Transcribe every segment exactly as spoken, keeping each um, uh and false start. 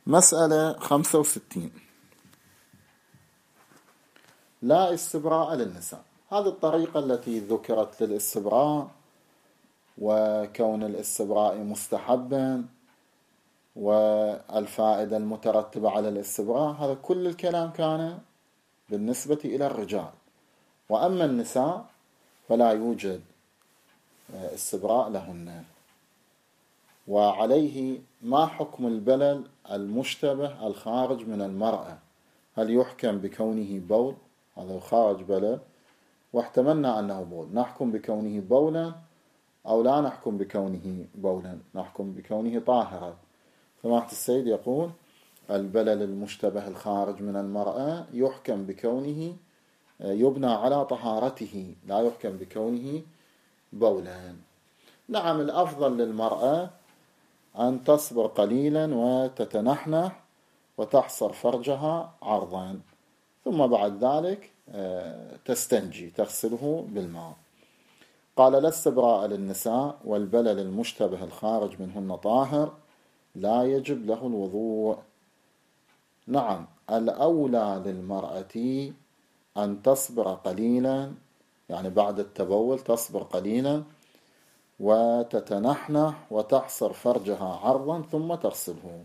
مسألة خمسة وستين. لا استبراء للنساء. هذه الطريقة التي ذكرت للاستبراء وكون الاستبراء مستحبا والفائدة المترتبة على الاستبراء، هذا كل الكلام كان بالنسبة إلى الرجال. وأما النساء فلا يوجد استبراء لهن. وعليه ما حكم البلل المشتبه الخارج من المرأة؟ هل يحكم بكونه بول؟ هذا خارج بلل واحتملنا أنه بول، نحكم بكونه بولا أو لا نحكم بكونه بولا؟ نحكم بكونه طاهرا. سماحة السيد يقول البلل المشتبه الخارج من المرأة يحكم بكونه يبنى على طهارته، لا يحكم بكونه بولا. نعم، الأفضل للمرأة أن تصبر قليلا وتتنحنح وتحصر فرجها عرضا، ثم بعد ذلك تستنجي تغسله بالماء. قال لا استبراء للنساء والبلل المشتبه الخارج منهن طاهر لا يجب له الوضوء. نعم، الأولى للمرأة أن تصبر قليلا، يعني بعد التبول تصبر قليلا وتتنحنح وتحصر فرجها عرضا ثم تغسله.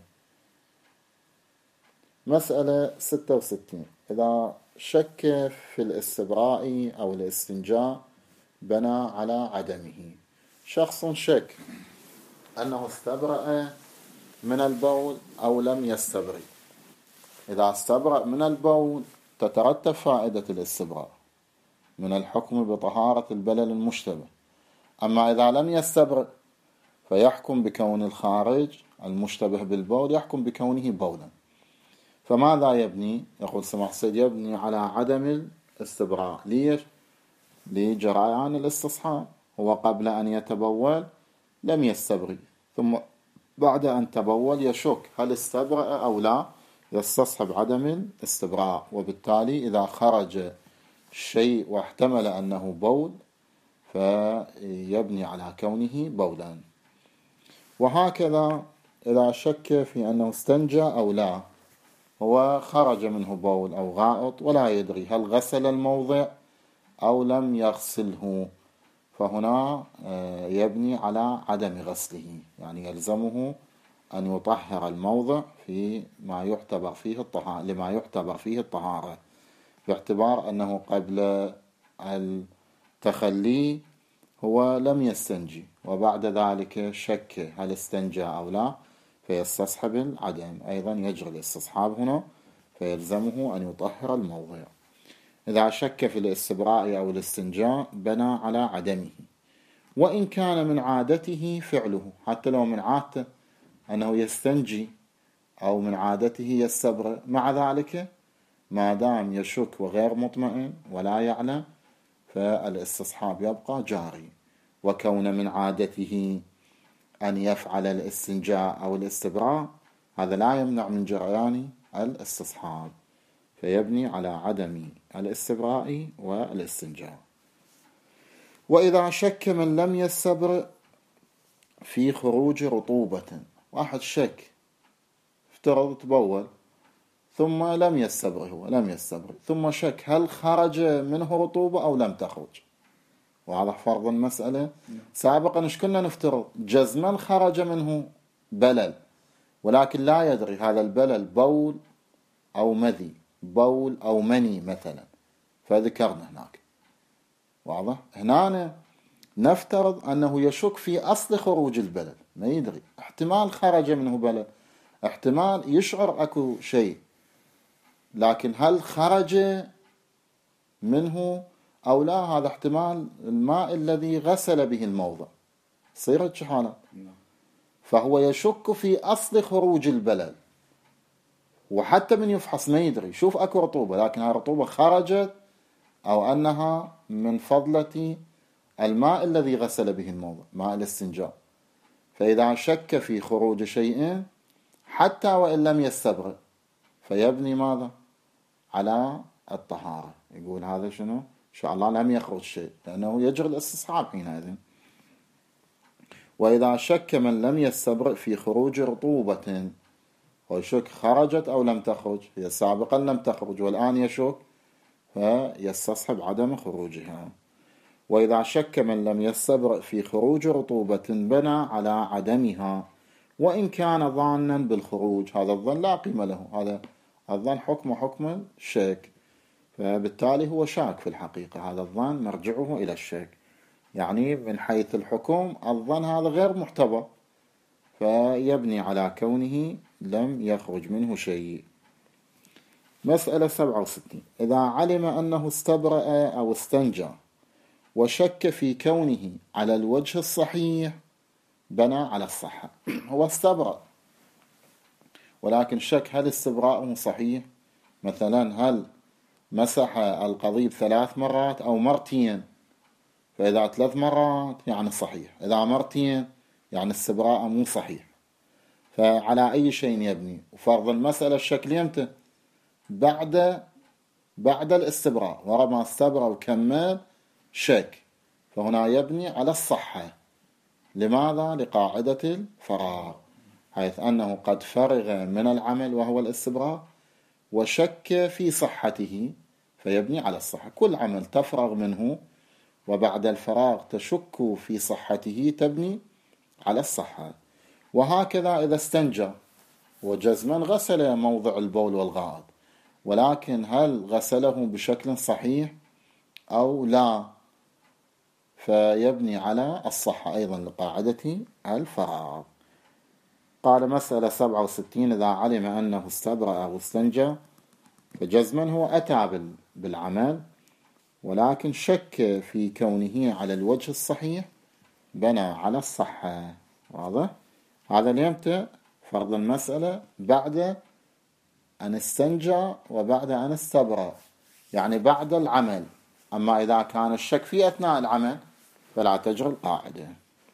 مسألة ستة وستين. إذا شك في الاستبراء أو الاستنجاء بنى على عدمه. شخص شك أنه استبرأ من البول أو لم يستبرئ. إذا استبرأ من البول تترتب فائدة الاستبراء من الحكم بطهارة البلل المشتبه. أما إذا لم يستبرئ فيحكم بكون الخارج المشتبه بالبول يحكم بكونه بولا. فماذا يبني؟ يقول سماحة السيد يبني على عدم الاستبراء. ليش؟ لجريان الاستصحاب. هو قبل أن يتبول لم يستبرئ، ثم بعد أن تبول يشك هل استبرأ أو لا، يستصحب عدم الاستبراء. وبالتالي إذا خرج شيء واحتمل أنه بول فيبني على كونه بولا. وهكذا إذا شك في أنه استنجى أو لا، هو خرج منه بول أو غائط ولا يدري هل غسل الموضع أو لم يغسله، فهنا يبني على عدم غسله، يعني يلزمه أن يطهر الموضع في ما يعتبر فيه الطهارة لما يعتبر فيه الطهارة، باعتبار أنه قبل التخلي هو لم يستنجي وبعد ذلك شك هل استنجى أو لا، فيستصحب العدم. أيضا يجري الاستصحاب هنا فيلزمه أن يطهر الموضع. إذا شك في الاستبراء أو الاستنجاء بنى على عدمه، وإن كان من عادته فعله. حتى لو من عادته أنه يستنجي أو من عادته يستبرئ، مع ذلك ما دام يشك وغير مطمئن ولا يعلم فالاستصحاب يبقى جاري. وكون من عادته أن يفعل الاستنجاء أو الاستبراء هذا لا يمنع من جريان الاستصحاب، فيبني على عدم الاستبراء والاستنجاء. وإذا شك من لم يستبرئ في خروج رطوبة. واحد شك افترض تبول ثم لم يستبرئ، هو لم يستبرئ ثم شك هل خرج منه رطوبة أو لم تخرج. واضح فرض المسألة؟ سابقا ايش كنا نفترض؟ جزما خرج منه بلل، ولكن لا يدري هذا البلل بول أو مذي، بول أو مني مثلا، فذكرنا هناك. واضح؟ هنا نفترض أنه يشك في أصل خروج البلل، ما يدري، احتمال خرج منه بلل، احتمال يشعر أكو شيء، لكن هل خرج منه أو لا هذا احتمال الماء الذي غسل به الموضع، صيرت شحالة. فهو يشك في أصل خروج البلل، وحتى من يفحص ما يدري، شوف أكو رطوبة لكن هذه الرطوبة خرجت أو أنها من فضلة الماء الذي غسل به الموضع، ماء الاستنجاء. فإذا شك في خروج شيء حتى وإن لم يستبرئ فيبني ماذا؟ على الطهارة. يقول هذا شنو؟ إن شاء الله لم يخرج شيء، لأنه يجري الاستصحاب حينئذ. وإذا شك من لم يستبرئ في خروج رطوبة ويشك خرجت أو لم تخرج، هي سابقا لم تخرج والآن يشك، فيستصحب عدم خروجها. وإذا شك من لم يستبرئ في خروج رطوبة بنى على عدمها وإن كان ظانا بالخروج، هذا الظن لا قيمة له، هذا الظن حكم حكم الشك، فبالتالي هو شاك في الحقيقة، هذا الظن مرجعه إلى الشك، يعني من حيث الحكم الظن هذا غير محتبر، فيبني على كونه لم يخرج منه شيء. مسألة سبعة وستين. إذا علم أنه استبرأ أو استنجى وشك في كونه على الوجه الصحيح بنى على الصحة. هو استبرأ ولكن شك هل استبراءه صحيح، مثلا هل مسح القضيب ثلاث مرات أو مرتين، فإذا ثلاث مرات يعني صحيح، إذا مرتين يعني استبراء مو صحيح، فعلى أي شيء يبني؟ وفرض المسألة الشك يمتى؟ بعد بعد الاستبراء، ورا ما استبرأ وكمل شك، فهنا يبني على الصحة. لماذا؟ لقاعدة الفراغ، حيث أنه قد فرغ من العمل وهو الاستبراء وشك في صحته، فيبني على الصحة. كل عمل تفرغ منه وبعد الفراغ تشك في صحته تبني على الصحة. وهكذا إذا استنجى وجزما غسل موضع البول والغائط، ولكن هل غسله بشكل صحيح أو لا، فيبني على الصحة أيضا لقاعدة الفراغ. قال مسألة سبعة وستين. إذا علم أنه استبرأ أو استنجى، فجزما هو أتى بالعمل ولكن شك في كونه على الوجه الصحيح بنى على الصحة. واضح؟ هذا اليمتى؟ فرض المسألة بعد أن استنجى وبعد أن استبرأ، يعني بعد العمل. أما إذا كان الشك في أثناء العمل فلا تجري القاعدة.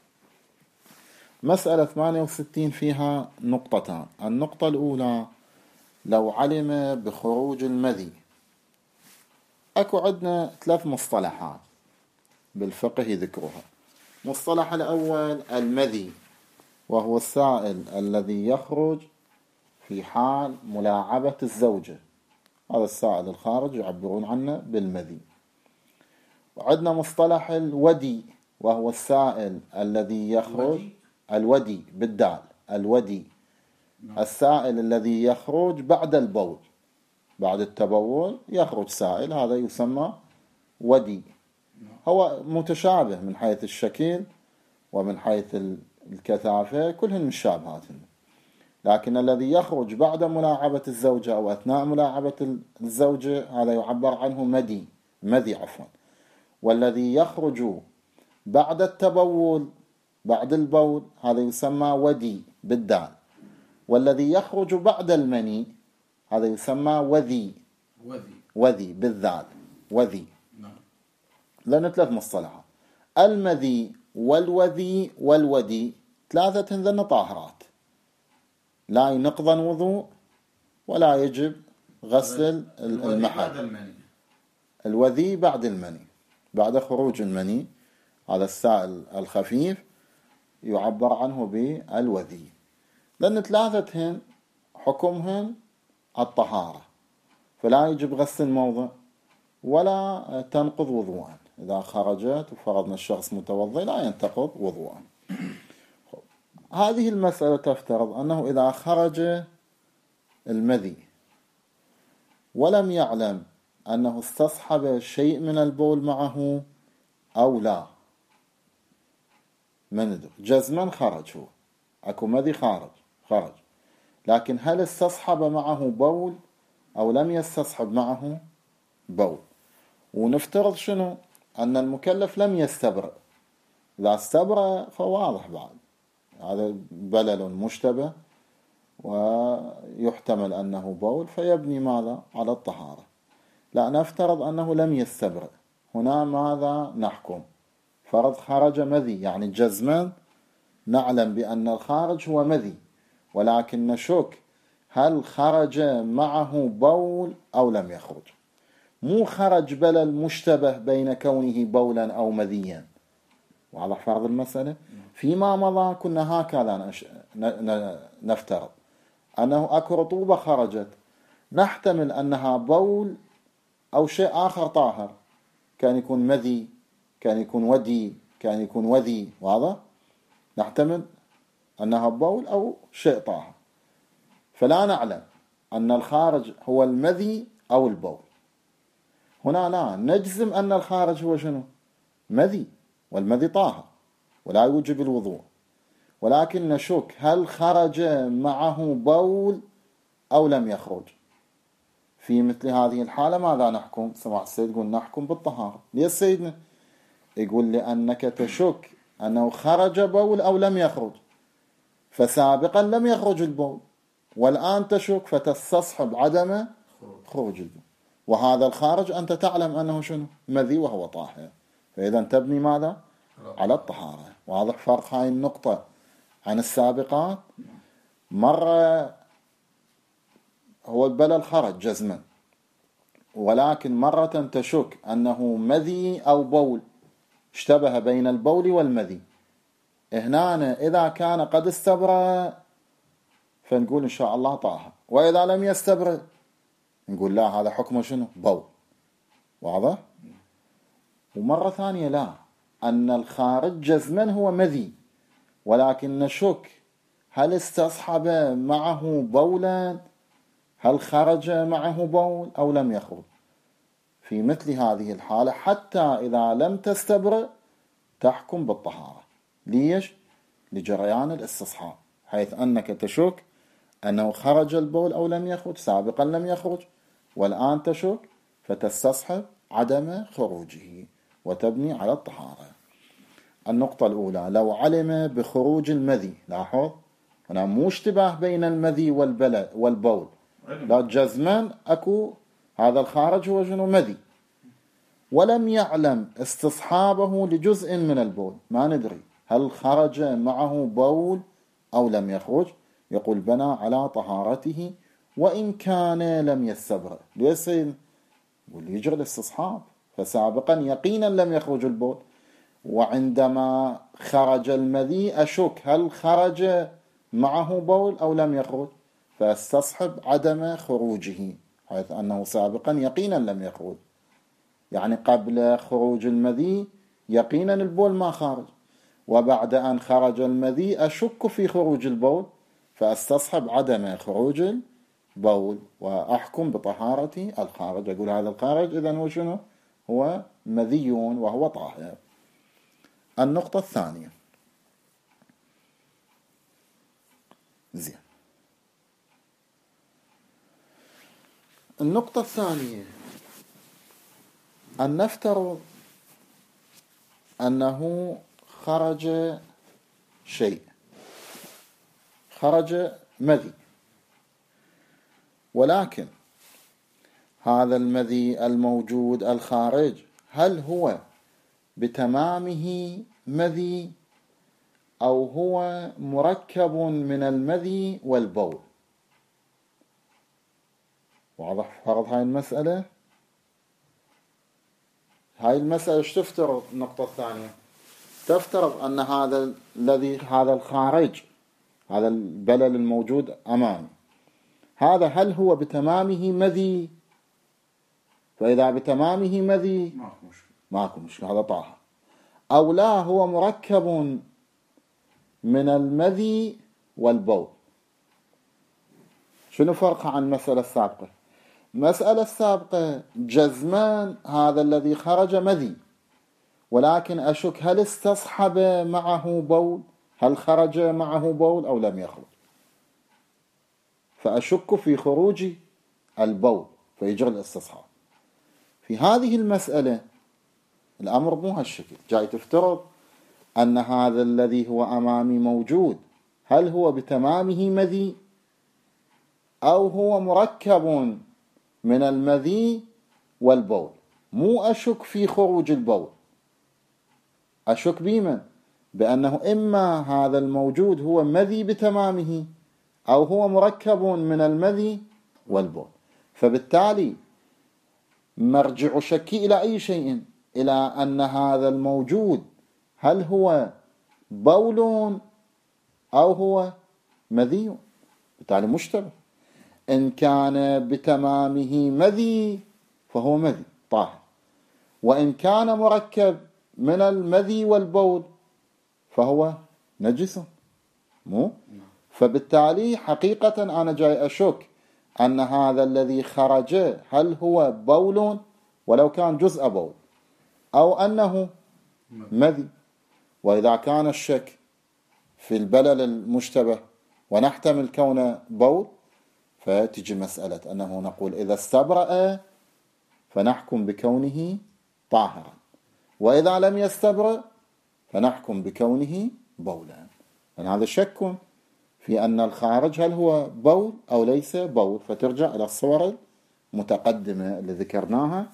مسألة ثمانية وستين فيها نقطتان. النقطة الأولى: لو علم بخروج المذي. أكو عندنا ثلاث مصطلحات بالفقه ذكرها. مصطلح الأول المذي، وهو السائل الذي يخرج في حال ملاعبة الزوجة، هذا السائل الخارج يعبرون عنه بالمذي. وعندنا مصطلح الودي، وهو السائل الذي يخرج الودي بالدال الودي السائل الذي يخرج بعد البول، بعد التبول يخرج سائل، هذا يسمى ودي. هو متشابه من حيث الشكل ومن حيث الكثافة، كلهن مشابهات، لكن الذي يخرج بعد ملاعبة الزوجة أو أثناء ملاعبة الزوجة هذا يعبر عنه مدي مذي عفوا. والذي يخرج بعد التبول بعد البول هذا يسمى ودي بالدال. والذي يخرج بعد المني هذا يسمى وذي وذي, وذي بالذال وذي. نعم. لأن ثلاث مصطلحات: المذي والوذي والودي، ثلاثة ذن طاهرات، لا ينقض وضوء ولا يجب غسل المحل. الوذي بعد المني، بعد خروج المني، هذا السائل الخفيف يعبر عنه بالوذي. لأن ثلاثتهن حكمهن الطهارة، فلا يجب غسل الموضع ولا تنقض وضوءا. إذا خرجت وفرضنا الشخص متوضئ لا ينتقض وضوءا. هذه المسألة تفترض أنه إذا خرج المذي ولم يعلم أنه استصحب شيء من البول معه أو لا، من ندري جزما خرج، هو أكو مذي خارج خرج، لكن هل استصحب معه بول أو لم يستصحب معه بول؟ ونفترض شنو؟ أن المكلف لم يستبرئ. إذا استبرئ فواضح بعد هذا بلل مشتبه ويحتمل أنه بول، فيبني ماذا؟ على الطهارة. لا، نفترض أنه لم يستبرئ، هنا ماذا نحكم؟ فرض خرج مذي، يعني جزما نعلم بأن الخارج هو مذي، ولكن نشك هل خرج معه بول أو لم يخرج. مو خرج بلل مشتبه بين كونه بولا أو مذيا. واضح فرض المسألة؟ فيما مضى كنا هكذا نفترض أنه أكو رطوبة خرجت، نحتمل أنها بول أو شيء آخر طاهر، كان يكون مذي، كان يكون ودي، كان يكون وذي، واضح؟ نحتمل أنها بول أو شيء طاهر، فلا نعلم أن الخارج هو المذي أو البول. هنا لا نجزم أن الخارج هو شنو؟ مذي، والمذي طاهر ولا يوجب الوضوء، ولكن نشك هل خرج معه بول أو لم يخرج. في مثل هذه الحالة ماذا نحكم؟ سمع السيد يقول نحكم بالطهارة. ليه سيدنا؟ يقول لأنك تشك أنه خرج بول أو لم يخرج، فسابقا لم يخرج البول، والآن تشك فتستصحب عدم خروج البول، وهذا الخارج أنت تعلم أنه شنو؟ مذي وهو طاهر، فإذا تبني ماذا؟ على الطهارة. واضح فرق هاي النقطة عن السابقات؟ مرة هو البلل خرج جزما، ولكن مرة تشك أنه مذي أو بول، اشتبه بين البول والمذي. هنا إذا كان قد استبرأ فنقول إن شاء الله طاهر، وإذا لم يستبرأ نقول لا، هذا حكمه شنو؟ بول. واضح؟ ومرة ثانية لا، أن الخارج جزما هو مذي، ولكن نشك هل استصحب معه بولا، هل خرج معه بول أو لم يخرج. في مثل هذه الحالة حتى إذا لم تستبرأ تحكم بالطهارة. ليش؟ لجريان الاستصحاب، حيث أنك تشك أنه خرج البول أو لم يخرج، سابقا لم يخرج والآن تشك، فتستصحب عدم خروجه وتبني على الطهارة. النقطة الأولى، لو علم بخروج المذي، لاحظ هنا مو اشتباه بين المذي والبول، لا جزما أكو هذا الخارج هو شنو؟ مذي، ولم يعلم استصحابه لجزء من البول، ما ندري هل خرج معه بول أو لم يخرج، يقول بنى على طهارته وإن كان لم يستبرأ. ليش؟ يقول يجري الاستصحاب، فسابقا يقينا لم يخرج البول، وعندما خرج المذي أشك هل خرج معه بول أو لم يخرج، فاستصحب عدم خروجه، حيث أنه سابقا يقينا لم يخرج، يعني قبل خروج المذي يقينا البول ما خارج، وبعد أن خرج المذي أشك في خروج البول، فاستصحب عدم خروج البول وأحكم بطهارة الخارج. أقول هذا الخارج إذن هو شنو؟ هو مذي وهو طاهر. النقطة الثانية، زين، النقطة الثانية أن نفترض أنه خرج شيء، خرج مذي، ولكن هذا المذي الموجود الخارج هل هو بتمامه مذي أو هو مركب من المذي والبول؟ واضح فرض هاي المسألة؟ هاي المسألة ايش تفترض؟ النقطة الثانية تفترض أن هذا الذي هذا الخارج، هذا البلل الموجود أمامي، هذا هل هو بتمامه مذي؟ فإذا بتمامه مذي ماكو مشكلة، هذا طاهر. أو لا، هو مركب من المذي والبول. شنو فرقه عن المسألة السابقة؟ المسألة السابقة جزمان هذا الذي خرج مذي، ولكن أشك هل استصحب معه بول، هل خرج معه بول أو لم يخرج، فأشك في خروج البول فيجري الاستصحاب. في هذه المسألة الأمر مو هالشكل، جاي تفترض أن هذا الذي هو أمامي موجود هل هو بتمامه مذي أو هو مركب من المذي والبول. مو أشك في خروج البول، أشك بمن؟ بأنه إما هذا الموجود هو مذي بتمامه أو هو مركب من المذي والبول. فبالتالي مرجع شكي إلى أي شيء؟ إلى أن هذا الموجود هل هو بول أو هو مذي. بالتالي مشتبه. إن كان بتمامه مذي فهو مذي طاهر، وإن كان مركب من المذي والبول فهو نجس. مو فبالتالي حقيقة أنا جاي أشك أن هذا الذي خرج هل هو بول ولو كان جزء بول أو أنه مذي. وإذا كان الشك في البلل المشتبه ونحتمل كونه بول، فتجي مسألة أنه نقول إذا استبرأ فنحكم بكونه طاهرا، وإذا لم يستبرأ فنحكم بكونه بولا. يعني هذا شك في أن الخارج هل هو بول أو ليس بول، فترجع إلى الصور المتقدمة اللي ذكرناها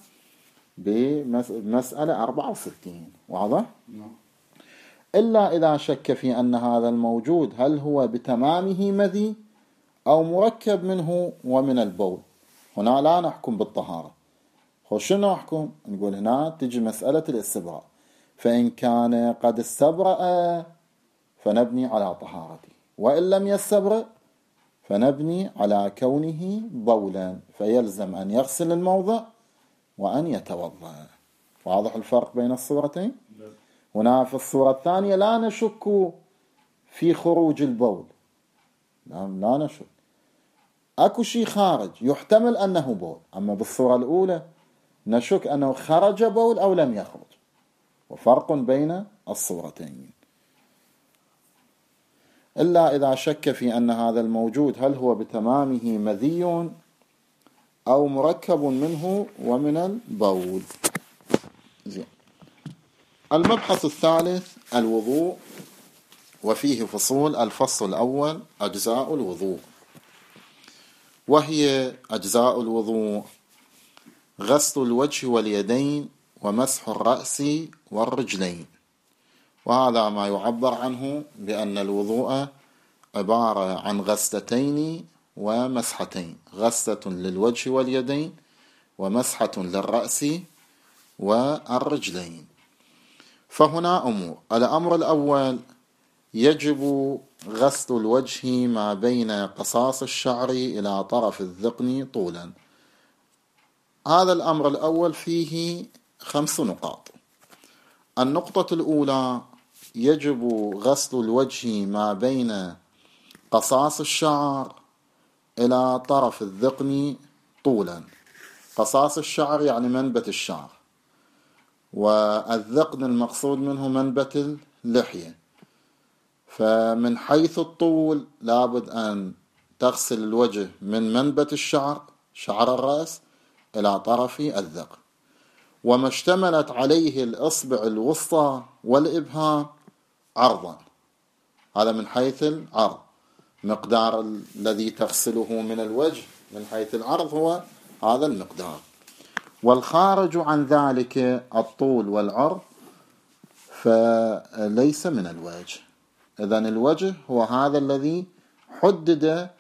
بمسألة أربعة وستين. واضح؟ إلا إذا شك في أن هذا الموجود هل هو بتمامه مذي أو مركب منه ومن البول، هنا لا نحكم بالطهارة. شنو نحكم؟ نقول هنا تجي مسألة الاستبراء، فإن كان قد استبرأ فنبني على طهارته، وإن لم يستبرأ فنبني على كونه بولا، فيلزم أن يغسل الموضع وأن يتوضأ. واضح الفرق بين الصورتين؟ هنا في الصورة الثانية لا نشك في خروج البول، لا, لا نشك، أكو شيء خارج يحتمل أنه بول. أما بالصورة الأولى نشك أنه خرج بول أو لم يخرج، وفرق بين الصورتين. إلا إذا شك في أن هذا الموجود هل هو بتمامه مذي أو مركب منه ومن البول. زين. المبحث الثالث الوضوء، وفيه فصول. الفصل الأول أجزاء الوضوء، وهي أجزاء الوضوء: غسل الوجه واليدين ومسح الرأس والرجلين. وهذا ما يعبر عنه بأن الوضوء عبارة عن غسلتين ومسحتين، غسلة للوجه واليدين ومسحة للرأس والرجلين. فهنا أمور. الأمر الأول: يجب غسل الوجه ما بين قصاص الشعر إلى طرف الذقن طولا. هذا الأمر الأول فيه خمس نقاط. النقطة الأولى: يجب غسل الوجه ما بين قصاص الشعر إلى طرف الذقن طولا. قصاص الشعر يعني منبت الشعر، والذقن المقصود منه منبت اللحية. فمن حيث الطول لابد أن تغسل الوجه من منبت الشعر، شعر الرأس، إلى طرف الذقن. وما اشتملت عليه الإصبع الوسطى والإبهام عرضا، هذا من حيث العرض. مقدار الذي تغسله من الوجه من حيث العرض هو هذا المقدار. والخارج عن ذلك الطول والعرض فليس من الوجه. إذن الوجه هو هذا الذي حدد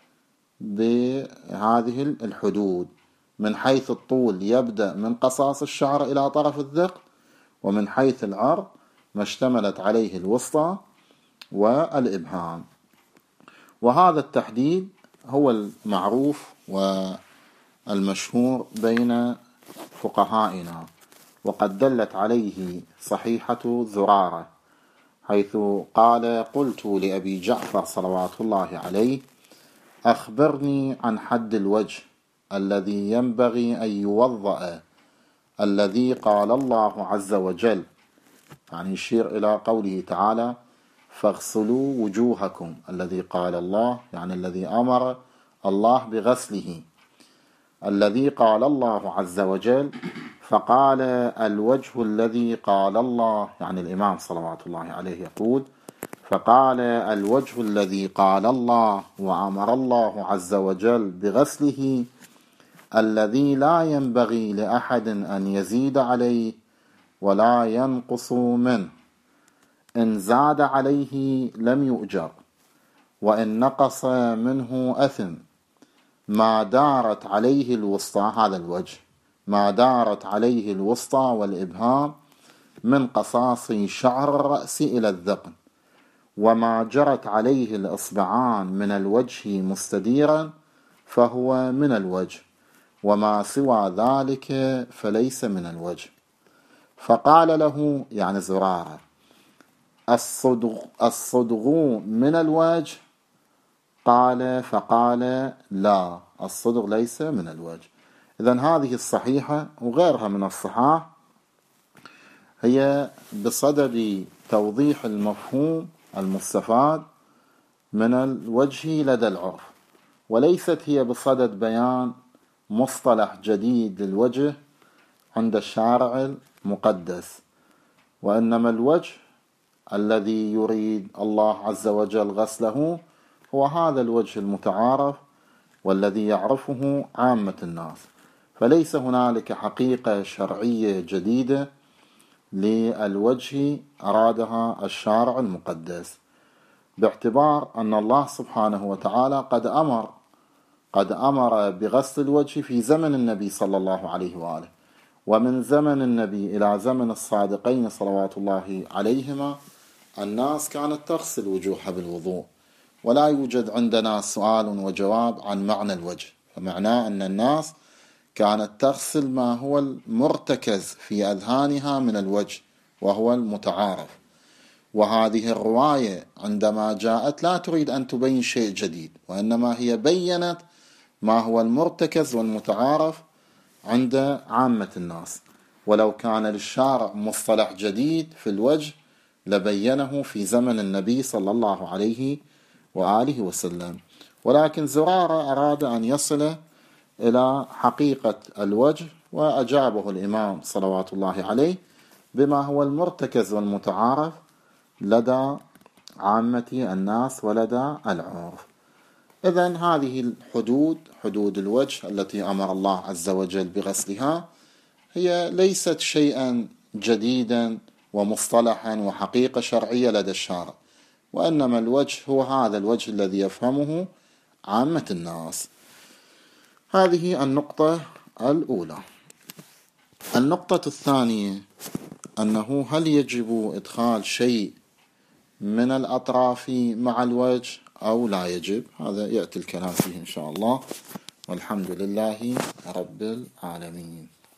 بهذه الحدود. من حيث الطول يبدأ من قصاص الشعر إلى طرف الذقن، ومن حيث العرض ما اشتملت عليه الوسطى والإبهام. وهذا التحديد هو المعروف والمشهور بين فقهائنا، وقد دلت عليه صحيحة زرارة، حيث قال: قلت لأبي جعفر صلوات الله عليه: أخبرني عن حد الوجه الذي ينبغي أن يوضأ، الذي قال الله عز وجل، يعني يشير إلى قوله تعالى: فاغسلوا وجوهكم، الذي قال الله يعني الذي أمر الله بغسله، الذي قال الله عز وجل. فقال: الوجه الذي قال الله، يعني الإمام صلوات الله عليه يقول: فقال: الوجه الذي قال الله وأمر الله عز وجل بغسله، الذي لا ينبغي لأحد أن يزيد عليه ولا ينقص منه، إن زاد عليه لم يؤجر، وإن نقص منه أثم، ما دارت عليه الوسطى، هذا الوجه، ما دارت عليه الوسطى والإبهام من قصاص شعر الرأس إلى الذقن، وما جرت عليه الإصبعان من الوجه مستديرا فهو من الوجه، وما سوى ذلك فليس من الوجه. فقال له يعني زرارة: الصدغ, الصدغ من الوجه؟ قال فقال: لا، الصدغ ليس من الوجه. إذن هذه الصحيحة وغيرها من الصحاح هي بصدد توضيح المفهوم المستفاد من الوجه لدى العرف، وليست هي بصدد بيان مصطلح جديد للوجه عند الشارع المقدس، وإنما الوجه الذي يريد الله عز وجل غسله هو هذا الوجه المتعارف والذي يعرفه عامة الناس، فليس هنالك حقيقة شرعية جديدة للوجه أرادها الشارع المقدس، باعتبار أن الله سبحانه وتعالى قد أمر قد أمر بغسل الوجه في زمن النبي صلى الله عليه وآله، ومن زمن النبي إلى زمن الصادقين صلوات الله عليهما الناس كانت تغسل وجوهها بالوضوء، ولا يوجد عندنا سؤال وجواب عن معنى الوجه، فمعناه أن الناس كانت تغسل ما هو المرتكز في أذهانها من الوجه وهو المتعارف. وهذه الرواية عندما جاءت لا تريد أن تبين شيء جديد، وإنما هي بيّنت ما هو المرتكز والمتعارف عند عامة الناس، ولو كان للشارع مصطلح جديد في الوجه لبينه في زمن النبي صلى الله عليه وآله وسلم، ولكن زرارة أراد أن يصل إلى حقيقة الوجه، وأجابه الإمام صلوات الله عليه بما هو المرتكز والمتعارف لدى عامة الناس ولدى العرف. إذن هذه الحدود، حدود الوجه التي أمر الله عز وجل بغسلها، هي ليست شيئا جديدا ومصطلحا وحقيقة شرعية لدى الشارع، وإنما الوجه هو هذا الوجه الذي يفهمه عامة الناس. هذه النقطة الأولى. النقطة الثانية أنه هل يجب إدخال شيء من الأطراف مع الوجه أو لا يجب؟ هذا يأتي الكلام فيه إن شاء الله، والحمد لله رب العالمين.